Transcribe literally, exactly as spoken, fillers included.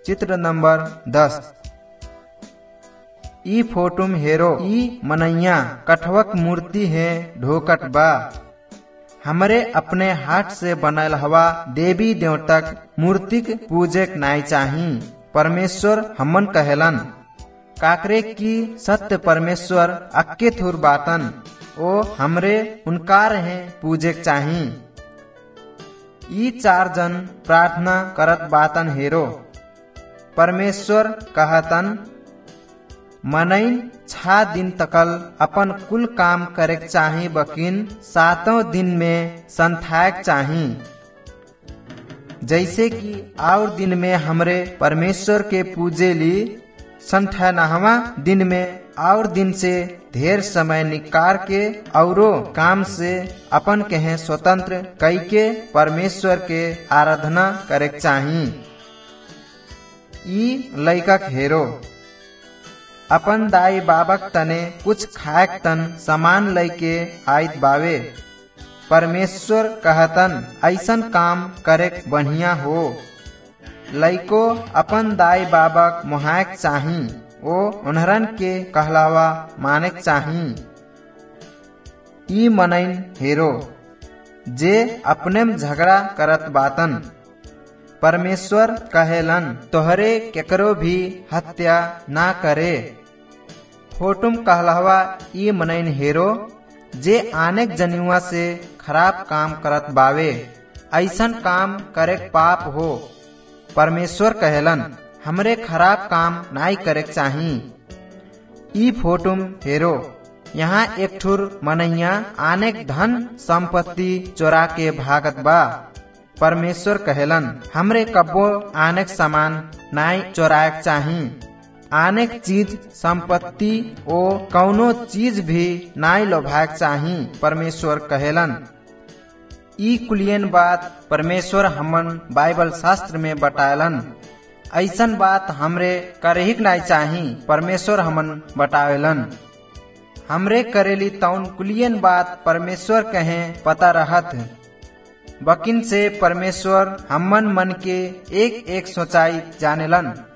चित्र नंबर दस। ई फोटो में हेरो ई मनैया कठवक मूर्ति है ढोकट बा। हमरे अपने हाथ से बनल हवा देवी देवतक मूर्तिक पूजक नाई चाही। परमेश्वर हमन कहेलन काकरे की सत्य परमेश्वर अक्के थुर बातन ओ हमरे उनकार है पूजक चाही। ई चार जन प्रार्थना करत बातन हेरो परमेश्वर कहतन मनैन छह दिन तकल अपन कुल काम करे चाही बकिन सातों दिन में संथायक चाही। जैसे कि और दिन में हमरे परमेश्वर के पूजे ली संठानहवा दिन में और दिन से ढेर समय निकार के औरो काम से अपन कहे स्वतंत्र कई के परमेश्वर के आराधना करे चाही। ई लइका हेरो अपन दाई बाबक तने कुछ खायक तन सामान लइके आइत बावे। परमेश्वर कहतन ऐसन काम करे बढ़िया हो। लइको अपन दाई बाबक मोहायक चाही ओ उन्हरन के कहलावा मानेक चाही। ई मनैन हेरो जे अपने में झगड़ा करत बातन परमेश्वर कहेलन तोहरे केकरो भी हत्या ना करे। फोटुम कहलावा ई मनैन हेरो जे अनेक जनिवा से खराब काम करत बावे ऐसन काम करे पाप हो। परमेश्वर कहेलन हमरे खराब काम नाई करे चाही। ई फोटुम हेरो यहाँ एक ठुर मनैया अनेक धन संपत्ति चोरा के भागत बा। परमेश्वर कहेलन हमरे कब्बो अनेक सामान नाई चोरायक चाही। अनेक चीज संपत्ति ओ कौनो चीज भी नाई लोभायक चाही। परमेश्वर कहेलन ई कुलियन बात परमेश्वर हमन बाइबल शास्त्र में बतायलन। ऐसन बात हमरे करहिक नाई चाही। परमेश्वर हमन बतावेलन हमरे करेली तौन कुलियन बात परमेश्वर कहे पता रहत बकिन से परमेश्वर हमन मन के एक एक सोचाई जानेलन।